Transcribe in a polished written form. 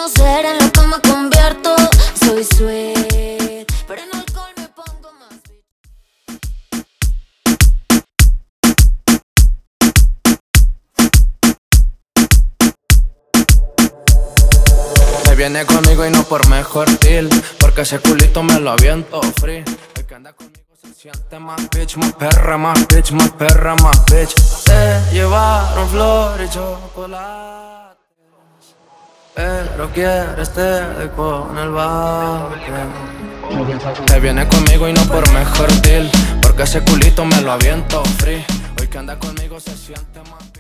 conocer en lo que me convierto. Soy sweet, pero en alcohol me pongo más bitch. Se viene conmigo y no por mejor deal, porque ese culito me lo aviento free. El que anda conmigo se siente más bitch, más perra, más bitch, más perra, más bitch. Te llevaron flores y chocolates, pero quieres te doy con el bate. Se viene conmigo y no por mejor deal, porque ese culito me lo aviento free. Hoy que anda conmigo se siente más